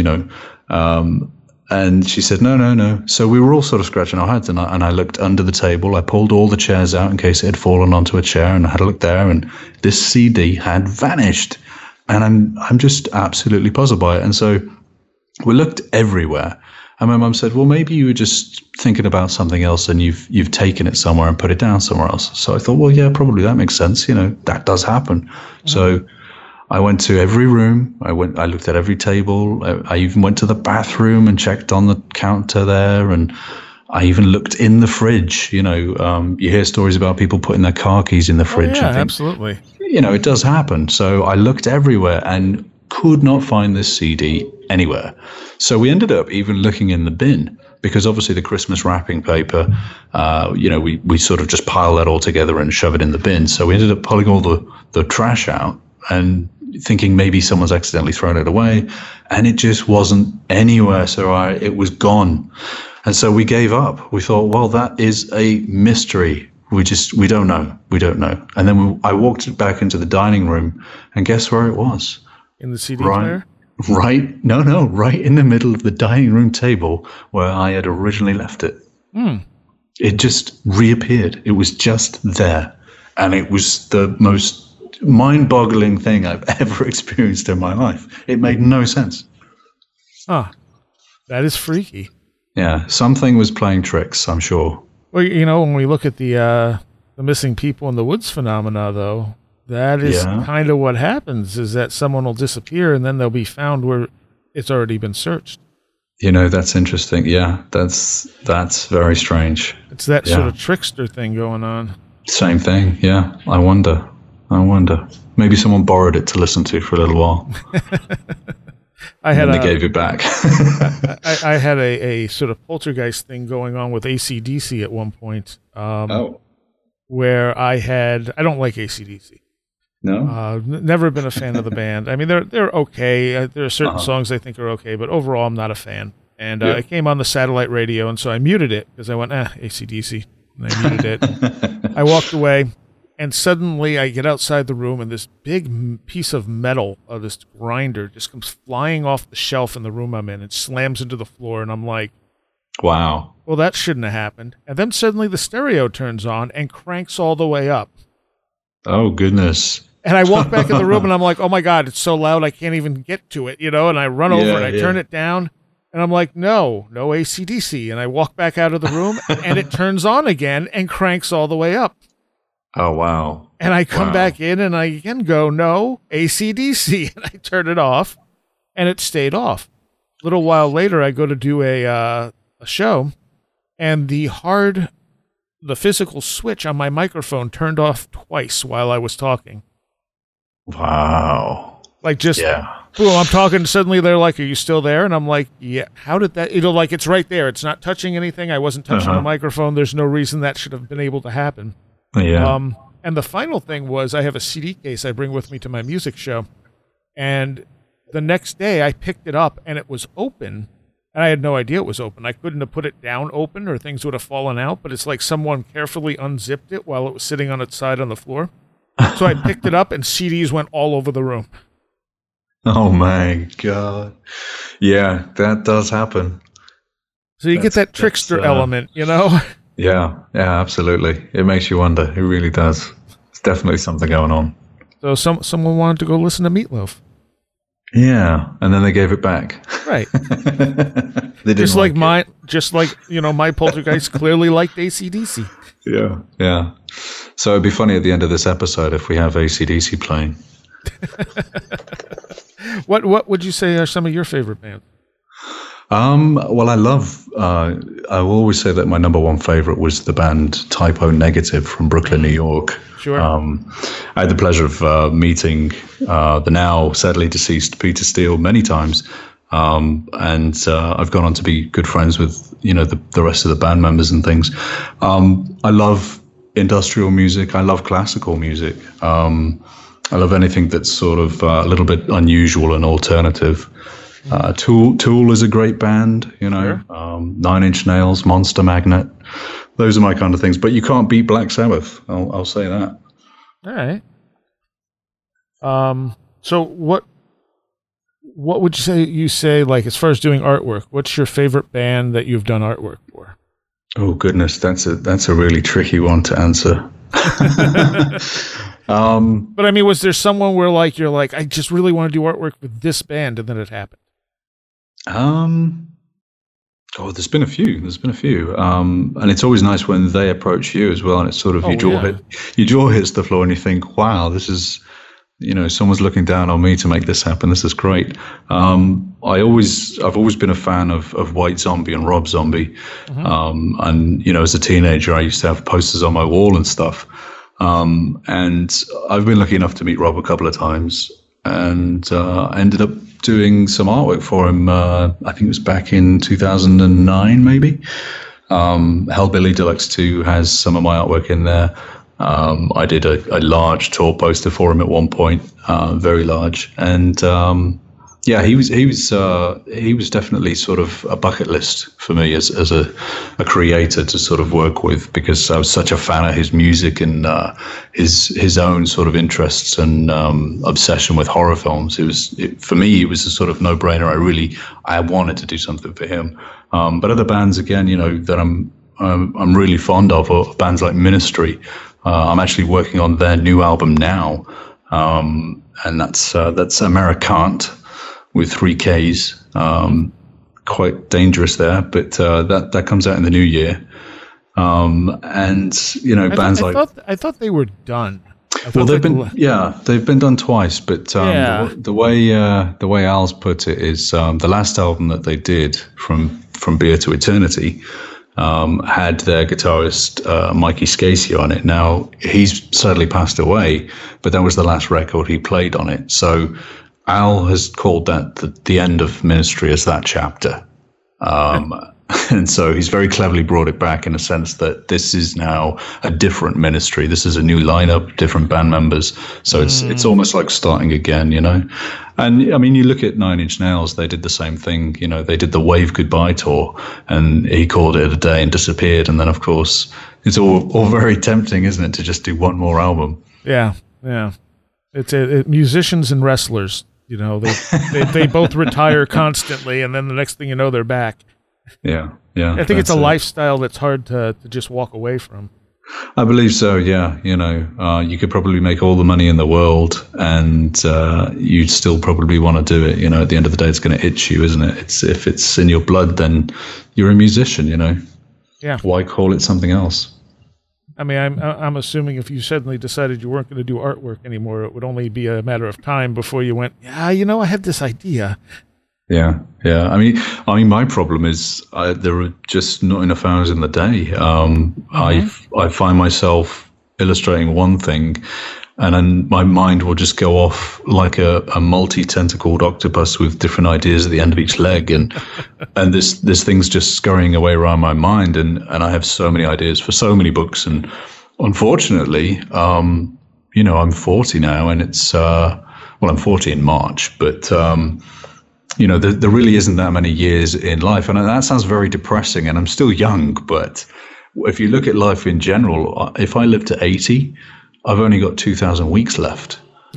and she said, no. So we were all sort of scratching our heads, and I looked under the table. I pulled all the chairs out in case it had fallen onto a chair, and I had a look there, and this CD had vanished. And I'm just absolutely puzzled by it. And so we looked everywhere. And my mum said, well, maybe you were just thinking about something else and you've taken it somewhere and put it down somewhere else. So I thought, well, yeah, probably that makes sense. That does happen. Mm-hmm. So I went to every room. I looked at every table. I even went to the bathroom and checked on the counter there. And I even looked in the fridge. You hear stories about people putting their car keys in the fridge. Yeah, absolutely. It does happen. So I looked everywhere and could not find this CD anywhere. So we ended up even looking in the bin, because obviously the Christmas wrapping paper, we sort of just pile that all together and shove it in the bin. So we ended up pulling all the trash out and thinking maybe someone's accidentally thrown it away, and it just wasn't anywhere. So it was gone. And so we gave up. We thought, well, that is a mystery. We don't know. And then I walked back into the dining room, and guess where it was? In the CD player? Right. No, right in the middle of the dining room table where I had originally left it. It just reappeared. It was just there. And it was the most mind-boggling thing I've ever experienced in my life. It made no sense. That is freaky. Yeah, something was playing tricks, I'm sure. Well, when we look at the missing people in the woods phenomena, though, that is kind of what happens, is that someone will disappear and then they'll be found where it's already been searched. That's interesting. Yeah, that's very strange. It's that sort of trickster thing going on. Same thing, yeah. I wonder. Maybe someone borrowed it to listen to for a little while. I had and they gave it back. I had a sort of poltergeist thing going on with AC/DC at one point. Where I don't like AC/DC. No, never been a fan of the band. I mean, they're okay. There are certain songs I think are okay, but overall, I'm not a fan. And it came on the satellite radio, and so I muted it because I went, AC/DC, and I muted it. I walked away, and suddenly I get outside the room, and this big piece of metal, this grinder, just comes flying off the shelf in the room I'm in and slams into the floor, and I'm like, wow. Well, that shouldn't have happened. And then suddenly the stereo turns on and cranks all the way up. Oh, goodness. And I walk back in the room and I'm like, oh my God, it's so loud I can't even get to it, and I run over and I turn it down and I'm like, no AC/DC. And I walk back out of the room and it turns on again and cranks all the way up. Oh, wow. And I come back in and I again go, no, AC/DC. And I turn it off and it stayed off. A little while later, I go to do a show and the physical switch on my microphone turned off twice while I was talking. Wow. Like just, boom, I'm talking, suddenly they're like, are you still there? And I'm like, yeah, how did that, like it's right there. It's not touching anything. I wasn't touching the microphone. There's no reason that should have been able to happen. Yeah. And the final thing was I have a CD case I bring with me to my music show. And the next day I picked it up and it was open. And I had no idea it was open. I couldn't have put it down open or things would have fallen out. But it's like someone carefully unzipped it while it was sitting on its side on the floor. So I picked it up and CDs went all over the room. Oh my God. Yeah, that does happen. So you get that trickster element, Yeah, absolutely. It makes you wonder. It really does. It's definitely something going on. So someone wanted to go listen to Meatloaf. Yeah, and then they gave it back. Right. They didn't my poltergeist clearly liked AC/DC. Yeah. So it'd be funny at the end of this episode if we have AC/DC playing. What would you say are some of your favorite bands? Well, I always say that my number one favorite was the band Typo Negative from Brooklyn, New York. Sure. I had the pleasure of meeting the now sadly deceased Peter Steele many times. And I've gone on to be good friends with, the rest of the band members and things. I love industrial music. I love classical music. I love anything that's sort of a little bit unusual and alternative. Tool is a great band, Sure. 9 Inch Nails, Monster Magnet. Those are my kind of things. But you can't beat Black Sabbath. I'll say that. All right. So what would you say, like, as far as doing artwork, what's your favorite band that you've done artwork for? Oh goodness, that's a really tricky one to answer. But I mean, was there someone where you're like, I just really want to do artwork with this band, and then it happened? There's been a few. And it's always nice when they approach you as well, and it's sort of your jaw hits the floor, and you think, wow, this is, someone's looking down on me to make this happen. This is great. I've always been a fan of White Zombie and Rob Zombie. Mm-hmm. And as a teenager, I used to have posters on my wall and stuff. And I've been lucky enough to meet Rob a couple of times, and ended up doing some artwork for him. I think it was back in 2009, maybe. Hellbilly Deluxe 2 has some of my artwork in there. I did a large tour poster for him at one point, very large, and he was definitely sort of a bucket list for me as a creator to sort of work with, because I was such a fan of his music and his own sort of interests and obsession with horror films. For me, it was a sort of no-brainer. I wanted to do something for him. But other bands, again, that I'm really fond of are bands like Ministry. I'm actually working on their new album now, and that's Americant with 3 Ks. Quite dangerous there, but that comes out in the new year. And bands I thought they were done. Well, they've been done twice, but the way Al's put it is the last album that they did, From Beer to Eternity, had their guitarist Mikey Scasey on it. Now, he's sadly passed away, but that was the last record he played on it. So Al has called that the end of ministry as that chapter. And so he's very cleverly brought it back in a sense that this is now a different ministry. This is a new lineup, different band members. So it's almost like starting again, you know. And I mean, you look at Nine Inch Nails, they did the same thing. You know, they did the Wave Goodbye tour, and he called it a day and disappeared. And then, of course, it's all very tempting, isn't it, to just do one more album? Yeah. It's musicians and wrestlers. You know, they both retire constantly, and then the next thing you know, they're back. Yeah. I think it's a lifestyle that's hard to just walk away from. I believe so, yeah. You know, you could probably make all the money in the world, and you'd still probably want to do it. You know, at the end of the day, it's going to itch you, isn't it? If it's in your blood, then you're a musician, you know. Yeah. Why call it something else? I mean, I'm assuming if you suddenly decided you weren't going to do artwork anymore, it would only be a matter of time before you went, you know, I had this idea. Yeah. I mean, my problem is there are just not enough hours in the day. I find myself illustrating one thing, and then my mind will just go off like a multi-tentacled octopus with different ideas at the end of each leg, and this thing's just scurrying away around my mind, and I have so many ideas for so many books, and unfortunately, you know, I'm 40 now, and it's I'm 40 in March, but you know, there really isn't that many years in life. And that sounds very depressing, and I'm still young. But if you look at life in general, if I live to 80, I've only got 2,000 weeks left.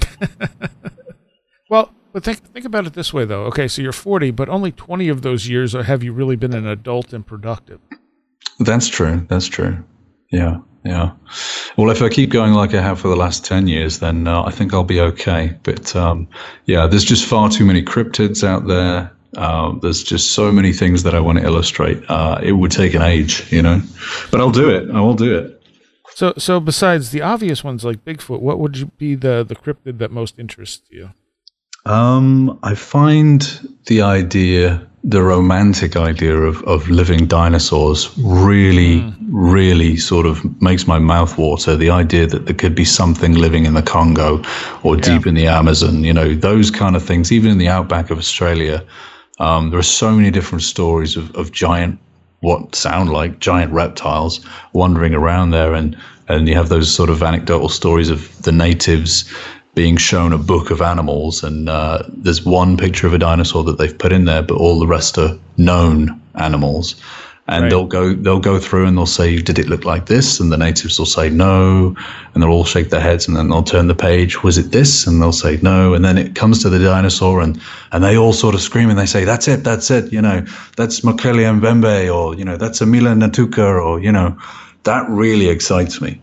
Well, but think about it this way, though. Okay, so you're 40, but only 20 of those years have you really been an adult and productive. That's true. Yeah. Well, if I keep going like I have for the last 10 years, then I think I'll be okay. But there's just far too many cryptids out there. There's just so many things that I want to illustrate. It would take an age, you know, but I'll do it. I will do it. So besides the obvious ones like Bigfoot, what would be the cryptid that most interests you? I find the romantic idea of living dinosaurs really sort of makes my mouth water. The idea that there could be something living in the Congo or deep in the Amazon, you know, those kind of things, even in the outback of Australia. There are so many different stories of giant, what sound like giant reptiles wandering around there. And you have those sort of anecdotal stories of the natives being shown a book of animals, and there's one picture of a dinosaur that they've put in there, but all the rest are known animals. And they'll go through and they'll say, did it look like this? And the natives will say no, and they'll all shake their heads, and then they'll turn the page, was it this? And they'll say no, and then it comes to the dinosaur, and they all sort of scream, and they say, that's it, you know, that's Mokele Mbembe, or, you know, that's Amila Natuka, or, you know, that really excites me.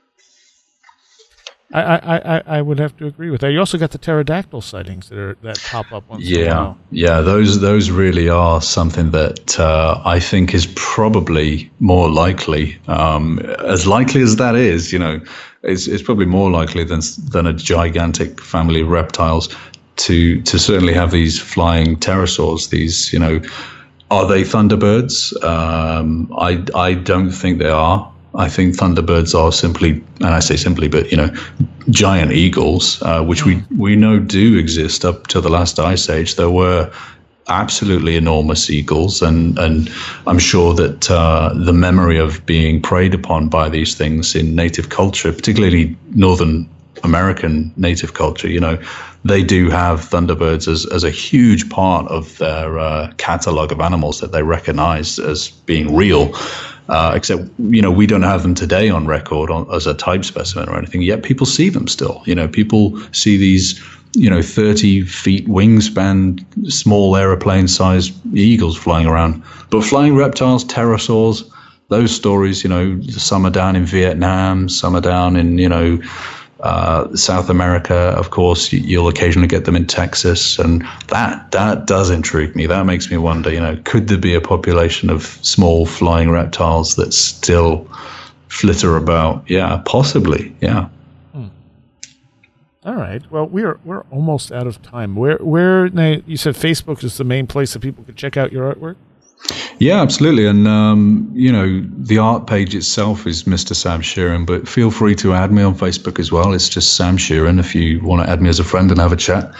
I would have to agree with that. You also got the pterodactyl sightings that pop up once in a while. Yeah, those really are something that I think is probably more likely. As likely as that is, you know, it's probably more likely than a gigantic family of reptiles to certainly have these flying pterosaurs. These, you know, are they thunderbirds? I don't think they are. I think thunderbirds are simply, and I say simply, but, you know, giant eagles, which we know do exist up to the last ice age. There were absolutely enormous eagles, and I'm sure that the memory of being preyed upon by these things in native culture, particularly Northern American native culture, you know, they do have thunderbirds as a huge part of their catalog of animals that they recognize as being real. Except, you know, we don't have them today on record as a type specimen or anything, yet people see them still. You know, people see these, you know, 30 feet wingspan, small aeroplane-sized eagles flying around. But flying reptiles, pterosaurs, those stories, you know, some are down in Vietnam, some are down in, you know, South America, of course. You'll occasionally get them in Texas, and that does intrigue me. That makes me wonder, you know, could there be a population of small flying reptiles that still flitter about? Yeah, possibly. Yeah. All right. Well, we're almost out of time. Where now, you said Facebook is the main place that people could check out your artwork? Yeah, absolutely. And, you know, the art page itself is Mr. Sam Sheeran, but feel free to add me on Facebook as well. It's just Sam Sheeran if you want to add me as a friend and have a chat.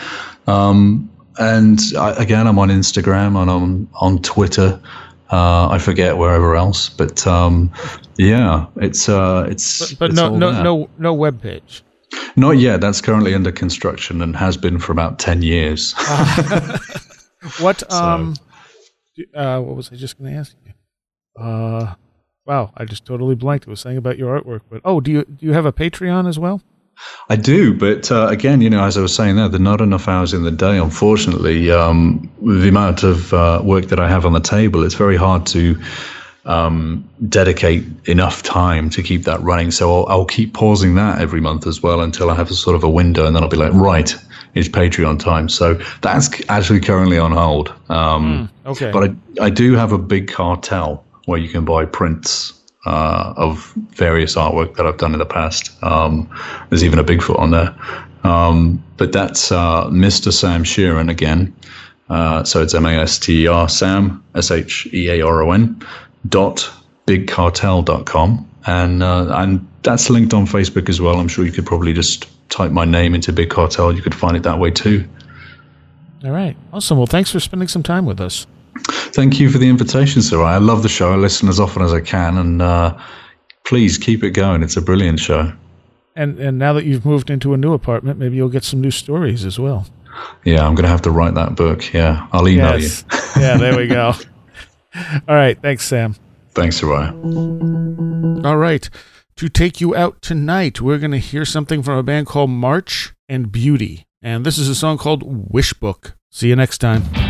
Again, I'm on Instagram and I'm on Twitter. I forget wherever else, but yeah, it's but no web page. Not yet. That's currently under construction and has been for about 10 years. What was I just going to ask you? Wow, I just totally blanked. I was saying about your artwork, but do you have a Patreon as well? I do, but again, as I was saying there are not enough hours in the day, unfortunately. With the amount of work that I have on the table, it's very hard to dedicate enough time to keep that running. So I'll keep pausing that every month as well until I have a sort of a window, and then I'll be like, right, it's Patreon time. So that's actually currently on hold. Okay. But I do have a big cartel where you can buy prints of various artwork that I've done in the past. There's even a Bigfoot on there. But that's Mr. Sam Sheeran again. So it's MASTER, Sam, SHEARON, .bigcartel.com. And that's linked on Facebook as well. I'm sure you could probably just type my name into Big Cartel. You could find it that way too. All right. Awesome. Well, thanks for spending some time with us. Thank you for the invitation, sir. I love the show. I listen as often as I can, and please keep it going. It's a brilliant show. And now that you've moved into a new apartment, maybe you'll get some new stories as well. Yeah, I'm going to have to write that book. Yeah, I'll email you. Yeah, there we go. All right. Thanks, Sam. Thanks, Uriah. All right. To take you out tonight, we're going to hear something from a band called March and Beauty. And this is a song called Wish Book. See you next time.